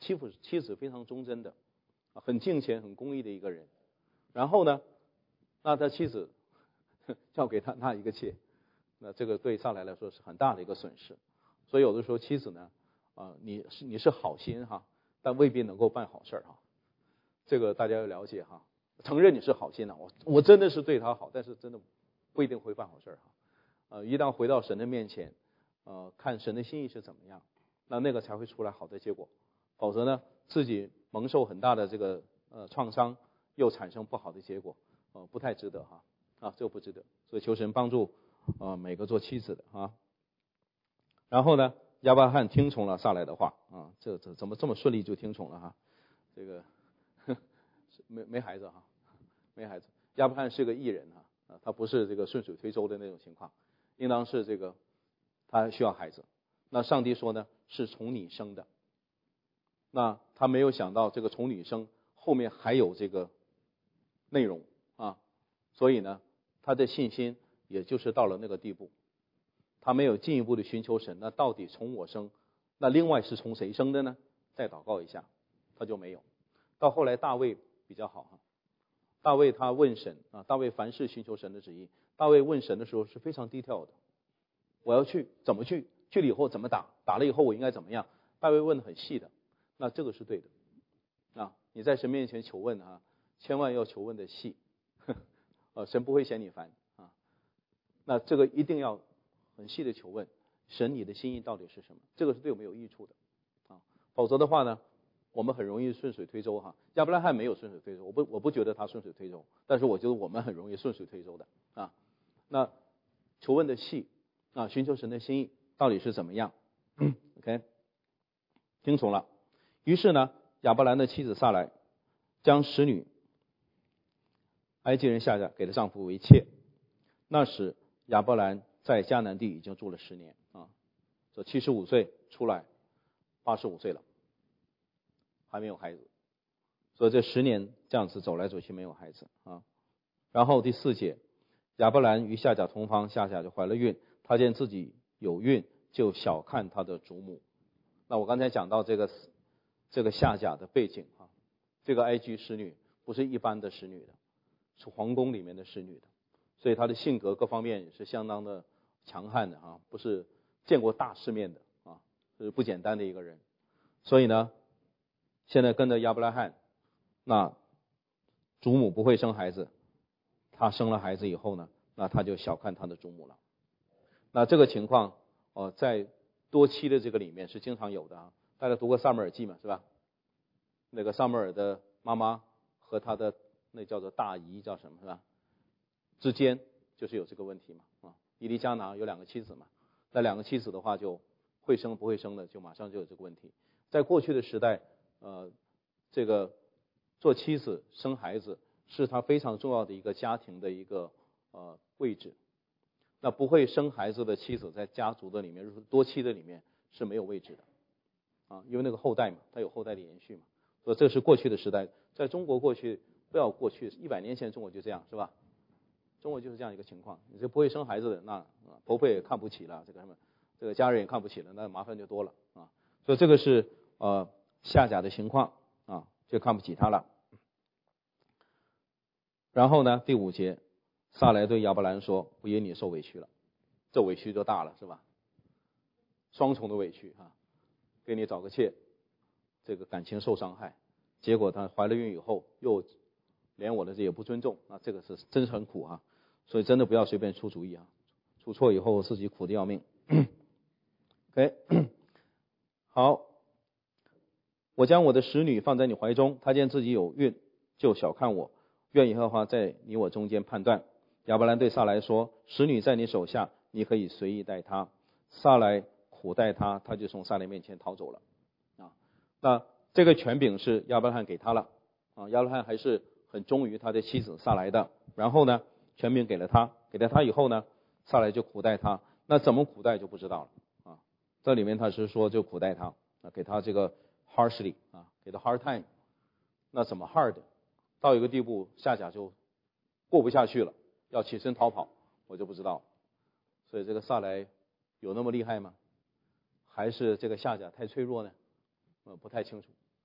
Speaker 1: 妻子非常忠贞的，很敬虔、很公义的一个人。然后呢，那他妻子要给他纳一个妾，那这个对撒来来说是很大的一个损失。所以有的时候妻子呢，你是好心哈，但未必能够办好事哈。这个大家要了解哈，承认你是好心的，我真的是对他好，但是真的不一定会办好事哈。一旦回到神的面前，看神的心意是怎么样，那个才会出来好的结果。否则呢，自己蒙受很大的这个创伤，又产生不好的结果，不太值得哈，这个不值得。所以求神帮助每个做妻子的啊。然后呢，亚伯拉罕听从了撒来的话啊，这怎么这么顺利就听从了哈？这个没孩子哈，没孩子。亚伯拉罕是个义人哈，他不是这个顺水推舟的那种情况，应当是这个他需要孩子。那上帝说呢，是从你生的。那他没有想到这个从你生后面还有这个内容啊，所以呢，他的信心也就是到了那个地步，他没有进一步的寻求神。那到底从我生，那另外是从谁生的呢？再祷告一下，他就没有。到后来大卫比较好哈，大卫他问神啊，大卫凡事寻求神的旨意。大卫问神的时候是非常低调的，我要去怎么去，去了以后怎么打，打了以后我应该怎么样？大卫问得很细的。那这个是对的啊！你在神面前求问啊，千万要求问的细，神不会嫌你烦啊。那这个一定要很细的求问，神你的心意到底是什么？这个是对我们有益处的啊。否则的话呢，我们很容易顺水推舟哈。亚伯拉罕没有顺水推舟，我不觉得他顺水推舟，但是我觉得我们很容易顺水推舟的啊。那求问的细啊，寻求神的心意到底是怎么样？OK， 听从了。于是呢，亚伯兰的妻子撒来将使女埃及人夏甲给了丈夫为妾。那时亚伯兰在迦南地已经住了10年啊，这75岁出来，85岁了，还没有孩子，所以这10年这样子走来走去没有孩子啊。然后第4节，亚伯兰与夏甲同房，夏甲就怀了孕，他见自己有孕，就小看他的主母。那我刚才讲到这个夏甲的背景啊，这个埃及使女不是一般的使女的，是皇宫里面的使女的，所以她的性格各方面也是相当的强悍的啊，不是见过大世面的啊，是不简单的一个人。所以呢，现在跟着亚伯拉罕，那祖母不会生孩子，他生了孩子以后呢，那他就小看他的祖母了。那这个情况在多妻的这个里面是经常有的啊。大家读过撒母耳记嘛，是吧？那个撒母耳的妈妈和他的那叫做大姨叫什么是吧？之间就是有这个问题嘛啊。以利加拿有2个妻子嘛，那2个妻子的话就会生不会生的，就马上就有这个问题。在过去的时代，这个做妻子生孩子是他非常重要的一个家庭的一个位置。那不会生孩子的妻子在家族的里面，多妻的里面是没有位置的。因为那个后代嘛，它有后代的延续嘛，所以这是过去的时代。在中国过去，不要过去100年前中国就这样是吧？中国就是这样一个情况，你这不会生孩子的，那婆婆也看不起了，这个家人也看不起了，那麻烦就多了啊。所以这个是夏甲的情况啊，就看不起他了。然后呢，第5节，撒来对亚伯兰说：“不因你受委屈了。”这委屈就大了是吧？双重的委屈啊。给你找个妾，这个感情受伤害，结果她怀了孕以后又连我的这也不尊重，这个是真是很苦啊。所以真的不要随便出主意啊，出错以后自己苦的要命。OK， 好，我将我的使女放在你怀中，她见自己有孕，就小看我，愿耶和华在你我中间判断。亚伯兰对撒来说：“使女在你手下，你可以随意待她。”撒来苦待他，他就从撒来面前逃走了啊。那这个权柄是亚伯拉罕给他了啊，亚伯拉罕还是很忠于他的妻子撒来的。然后呢，权柄给了他以后呢，撒来就苦待他。那怎么苦待就不知道了啊。这里面他是说就苦待他给他这个 harshly 给他 hard time。那怎么 hard？ 到一个地步，夏甲就过不下去了，要起身逃跑，我就不知道。所以这个撒来有那么厉害吗？还是这个夏甲太脆弱呢？不太清楚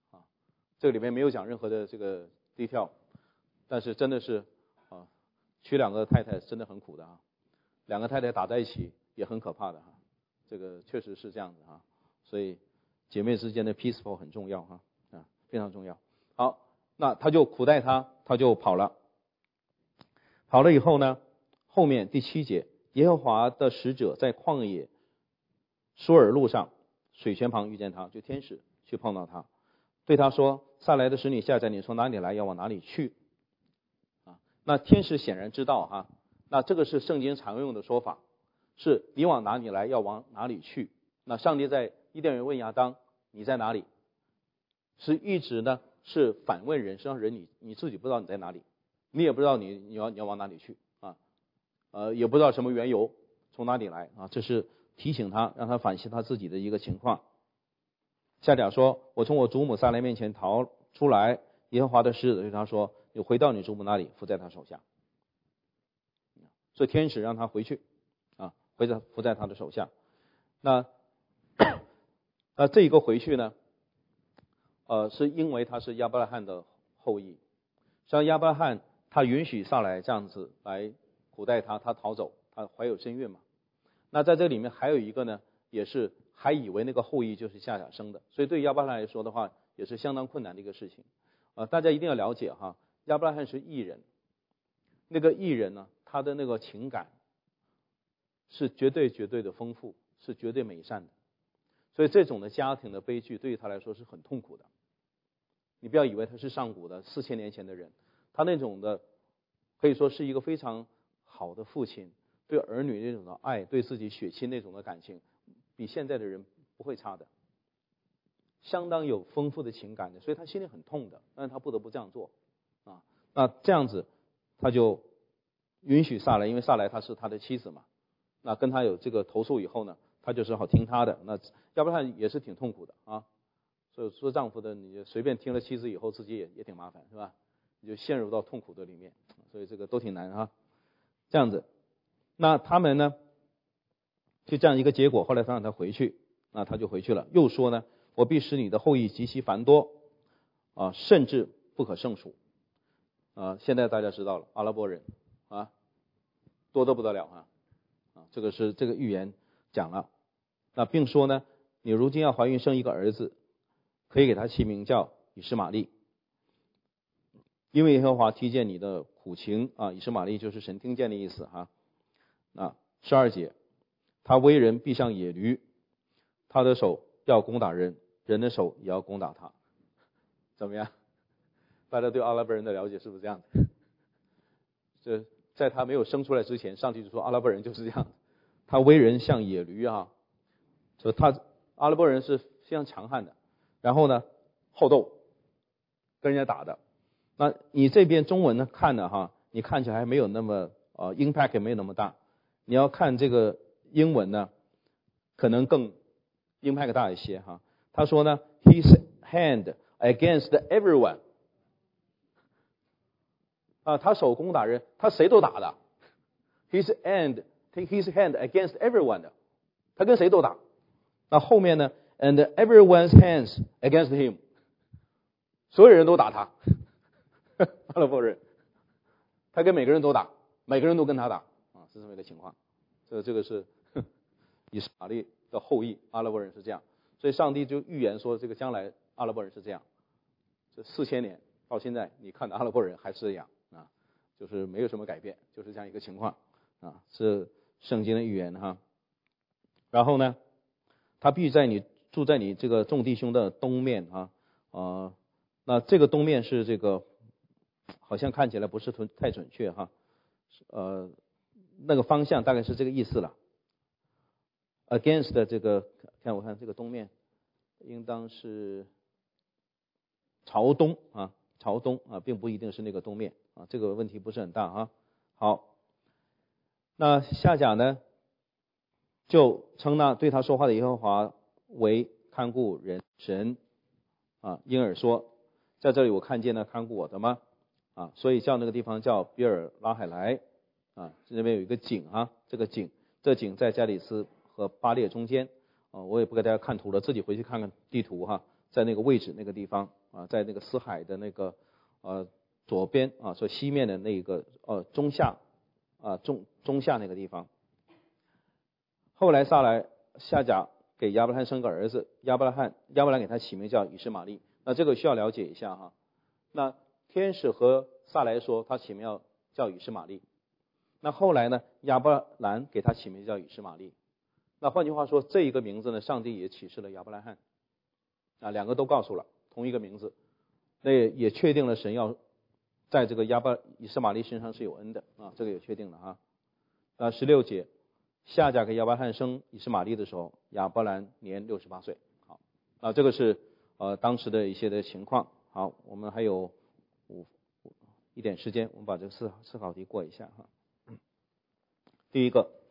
Speaker 1: 这个里面没有讲任何的这个 detail， 但是真的是娶2个太太真的很苦的2个太太打在一起也很可怕的这个确实是这样子所以姐妹之间的 peaceful 很重要非常重要。好，那他就苦待他，他就跑了以后呢，后面第7节，耶和华的使者在旷野舒尔路上水泉旁遇见他，就天使去碰到他，对他说，撒来的使女下载，你从哪里来，要往哪里去那天使显然知道那这个是圣经常用的说法，是你往哪里来，要往哪里去。那上帝在伊甸园问亚当，你在哪里，是一直呢是反问人，实际上人你自己不知道你在哪里，你也不知道你要往哪里去也不知道什么缘由，从哪里来这是提醒他，让他反省他自己的一个情况。下甲说，我从我祖母撒来面前逃出来，耶和华的使者对他说，你回到你祖母那里，伏在他手下。所以天使让他回去伏在他的手下。那这一个回去呢是因为他是亚伯拉罕的后裔，像亚伯拉罕他允许撒来这样子来苦待他，他逃走，他怀有身孕嘛。那在这里面还有一个呢，也是还以为那个后裔就是夏甲生的，所以对亚伯拉罕来说的话也是相当困难的一个事情大家一定要了解亚伯拉罕是义人，那个义人呢，他的那个情感是绝对的丰富，是绝对美善的，所以这种的家庭的悲剧对于他来说是很痛苦的。你不要以为他是上古的4000年前的人，他那种的可以说是一个非常好的父亲，对儿女那种的爱，对自己血亲那种的感情，比现在的人不会差的，相当有丰富的情感的，所以他心里很痛的，但是他不得不这样做那这样子他就允许撒来，因为撒来他是他的妻子嘛，那跟他有这个投诉以后呢，他就是好听他的。那亚伯拉罕也是挺痛苦的所以说丈夫的，你随便听了妻子以后，自己也挺麻烦，是吧？你就陷入到痛苦的里面，所以这个都挺难这样子，那他们呢，就这样一个结果。后来他让他回去，那他就回去了。又说呢，我必使你的后裔极其繁多甚至不可胜数现在大家知道了，阿拉伯人多得不得了这个是这个预言讲了。那并说呢，你如今要怀孕生一个儿子，可以给他起名叫以实玛利，因为耶和华听见你的苦情以实玛利就是神听见的意思那12节，他为人必像野驴，他的手要攻打人，人的手也要攻打他。怎么样？大家对阿拉伯人的了解是不是这样的？这在他没有生出来之前，上帝就说阿拉伯人就是这样，他为人像野驴就阿拉伯人是非常强悍的，然后呢好斗，跟人家打的。那你这边中文呢看的你看起来还没有那么impact 也没有那么大，你要看这个英文呢，可能更 impact 大一些他说呢 ，his hand against everyone 他手攻打人，他谁都打的。his hand against everyone 的，他跟谁都打。那后面呢 ，and everyone's hands against him， 所有人都打他。阿拉伯人，他跟每个人都打，每个人都跟他打是这么一个情况。这个是以实玛利的后裔，阿拉伯人是这样，所以上帝就预言说，这个将来阿拉伯人是这样。这4000年到现在，你看的阿拉伯人还是这样就是没有什么改变，就是这样一个情况是圣经的预言然后呢，他必须住在你这个众弟兄的东面那这个东面是这个好像看起来不是太准确那个方向大概是这个意思了。against 这个我看这个东面应当是朝东并不一定是那个东面这个问题不是很大好，那下甲呢就称那对他说话的耶和华为看顾人神因而说，在这里我看见了看顾我的吗所以叫那个地方叫比尔拉海莱这边有一个井这井在加里斯和巴列中间我也不给大家看图了，自己回去看看地图在那个位置那个地方啊，在那个死海的那个左边啊，说西面的那个中下那个地方。后来夏甲给亚伯拉罕生个儿子，亚伯兰给他起名叫以实玛利。那这个需要了解一下哈。那天使和撒来说他起名叫以实玛利，那后来呢，亚伯兰给他起名叫以实玛利。那换句话说，这一个名字呢，上帝也启示了亚伯拉罕啊，两个都告诉了同一个名字，那也确定了神要在这个以实玛利身上是有恩的啊，这个也确定了啊。16节，夏甲给亚伯拉罕生以实玛利的时候，亚伯兰年68岁。好，啊，这个是当时的一些的情况。好，我们还有一点时间，我们把这个思考题过一下哈。第一个，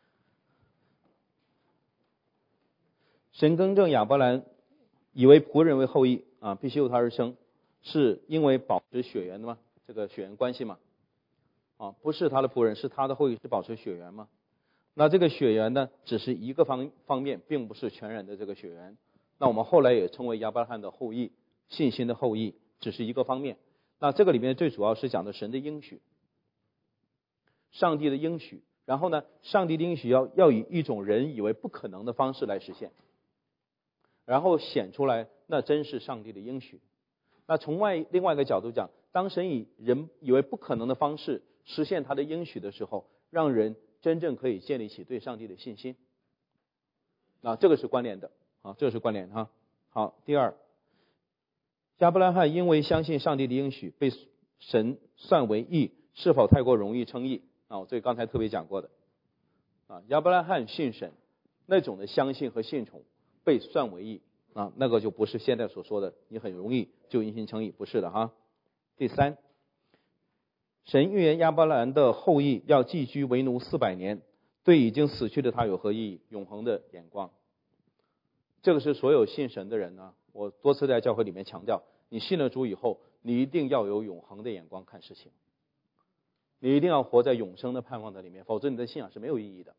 Speaker 1: 神更正亚伯兰以为仆人为后裔啊，必须由他而生，是因为保持血缘的吗？这个血缘关系吗？啊，不是他的仆人，是他的后裔，是保持血缘吗？那这个血缘呢，只是一个方面，并不是全然的这个血缘。那我们后来也称为亚伯拉罕的后裔，信心的后裔，只是一个方面。那这个里面最主要是讲的神的应许，上帝的应许。然后呢，上帝的应许要以一种人以为不可能的方式来实现，然后显出来，那真是上帝的应许。那从另外一个角度讲，当神以人以为不可能的方式实现他的应许的时候，让人真正可以建立起对上帝的信心。啊，这个是关联的啊，这个是关联哈。好，第二，亚伯拉罕因为相信上帝的应许，被神算为义，是否太过容易称义？啊，这个刚才特别讲过的啊，亚伯拉罕信神那种的相信和信从被算为义啊，那个就不是现在所说的你很容易就因信称义，不是的哈。第三，神预言亚伯兰的后裔要寄居为奴400年，对已经死去的他有何意义？永恒的眼光。这个是所有信神的人呢，我多次在教会里面强调，你信了主以后，你一定要有永恒的眼光看事情，你一定要活在永生的盼望的里面，否则你的信仰是没有意义的。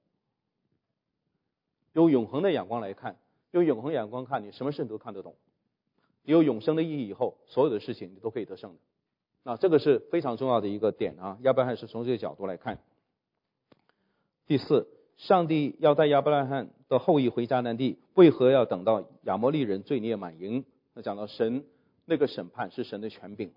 Speaker 1: 有永恒的眼光来看，用永恒眼光看，你什么事都看得懂。有永生的意义以后，所有的事情你都可以得胜的。那这个是非常重要的一个点啊，亚伯拉罕是从这个角度来看。第四，上帝要带亚伯拉罕的后裔回迦南地，为何要等到亚摩利人罪孽满盈？那讲到神那个审判是神的权柄，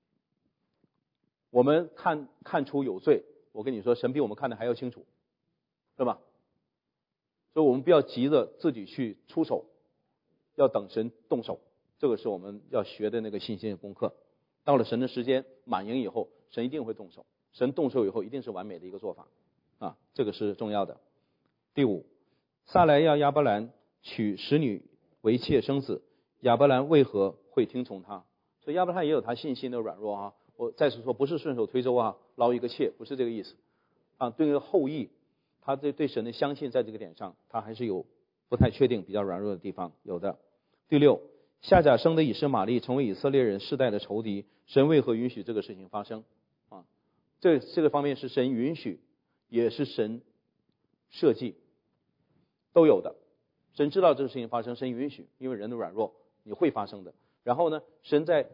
Speaker 1: 我们看出有罪，我跟你说，神比我们看的还要清楚，对吧？所以我们不要急着自己去出手，要等神动手，这个是我们要学的那个信心的功课。到了神的时间满盈以后，神一定会动手，神动手以后一定是完美的一个做法啊，这个是重要的。第五，撒来要亚伯兰娶使女为妾生子，亚伯兰为何会听从他？所以亚伯兰也有他信心的软弱啊。我再次说，不是顺手推舟啊，捞一个妾，不是这个意思啊。对于后裔，他对神的相信在这个点上，他还是有不太确定、比较软弱的地方，有的。第六，夏甲生的以实玛利成为以色列人世代的仇敌，神为何允许这个事情发生啊？这个方面是神允许，也是神设计，都有的。神知道这个事情发生，神允许，因为人的软弱，你会发生的。然后呢，神在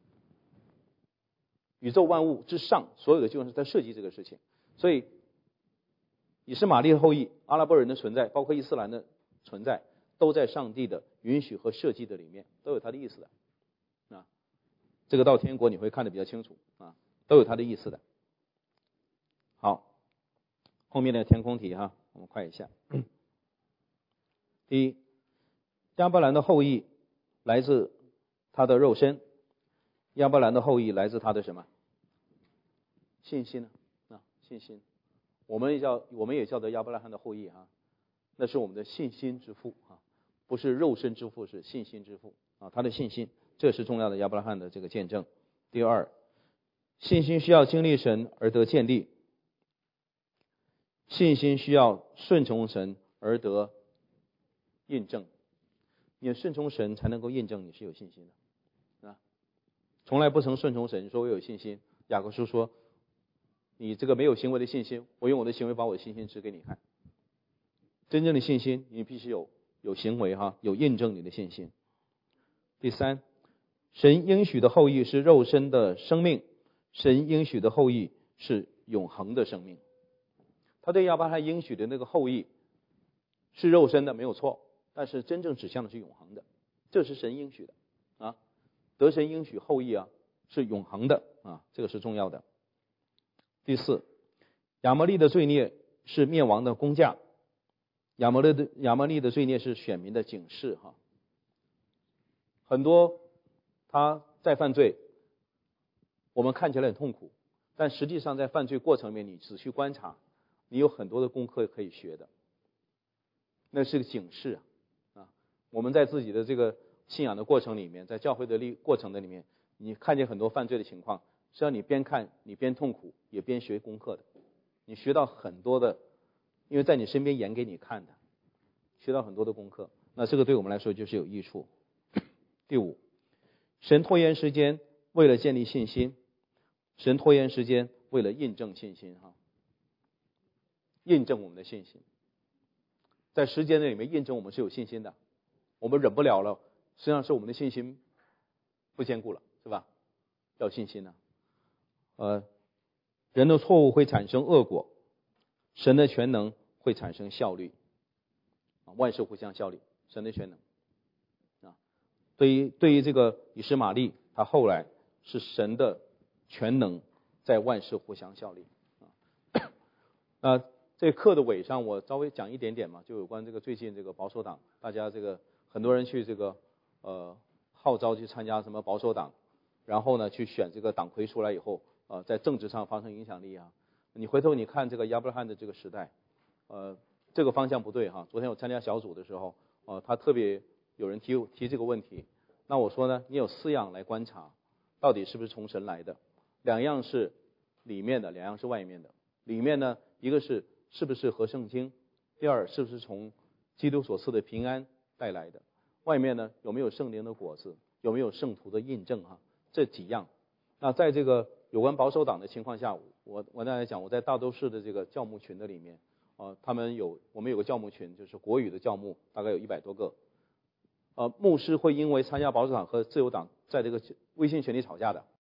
Speaker 1: 宇宙万物之上，所有的就是在设计这个事情。所以以实玛利的后裔、阿拉伯人的存在，包括伊斯兰的存在，都在上帝的允许和设计的里面，都有他的意思的啊。这个到天国你会看得比较清楚啊，都有他的意思的。好，后面的填空题哈，我们快一下。第一，亚伯兰的后裔来自他的肉身，亚伯兰的后裔来自他的什么？信心呢？啊，信心。我们也叫做亚伯拉罕的后裔啊，那是我们的信心之父啊，不是肉身之父，是信心之父啊。他的信心，这是重要的亚伯拉罕的这个见证。第二，信心需要经历神而得建立，信心需要顺从神而得印证。你顺从神才能够印证你是有信心的啊。从来不曾顺从神，说我有信心。雅各书说，你这个没有行为的信心，我用我的行为把我的信心指给你看。真正的信心，你必须有行为哈，有印证你的信心。第三， 神应许的后裔是肉身的生命，神应许的后裔是永恒的生命。他对亚伯拉罕应许的那个后裔是肉身的没有错，但是真正指向的是永恒的，这是神应许的啊。得神应许后裔啊是永恒的啊，这个是重要的。第四，亚摩利的罪孽是灭亡的工价，亚摩利的罪孽是选民的警示哈。很多他在犯罪，我们看起来很痛苦，但实际上在犯罪过程里面，你仔细观察，你有很多的功课可以学的，那是个警示啊。我们在自己的这个信仰的过程里面，在教会的过程的里面，你看见很多犯罪的情况，实际上你边看你边痛苦，也边学功课的，你学到很多的，因为在你身边演给你看的，学到很多的功课，那这个对我们来说就是有益处。第五，神拖延时间为了建立信心，神拖延时间为了印证信心哈，印证我们的信心，在时间里面印证我们是有信心的，我们忍不了了，实际上是我们的信心不坚固了，是吧？要信心呢。人的错误会产生恶果，神的全能会产生效率，万事互相效力，神的全能啊。对于这个以实玛利，他后来是神的全能在万事互相效力啊。这课的尾上我稍微讲一点点嘛，就有关这个最近这个保守党，大家这个很多人去这个号召去参加什么保守党，然后呢去选这个党魁出来以后在政治上发生影响力啊。你回头你看这个亚伯拉罕的这个时代，这个方向不对哈。昨天我参加小组的时候，他特别有人提这个问题，那我说呢，你有4样来观察，到底是不是从神来的？2样是里面的，2样是外面的。里面呢，一个是不是合圣经，第二是不是从基督所赐的平安带来的，外面呢有没有圣灵的果子，有没有圣徒的印证哈，这几样。那在这个有关保守党的情况下，我跟大家讲，我在大都市的这个教牧群的里面，我们有个教牧群，就是国语的教牧，大概有100多个。牧师会因为参加保守党和自由党在这个微信群里吵架的，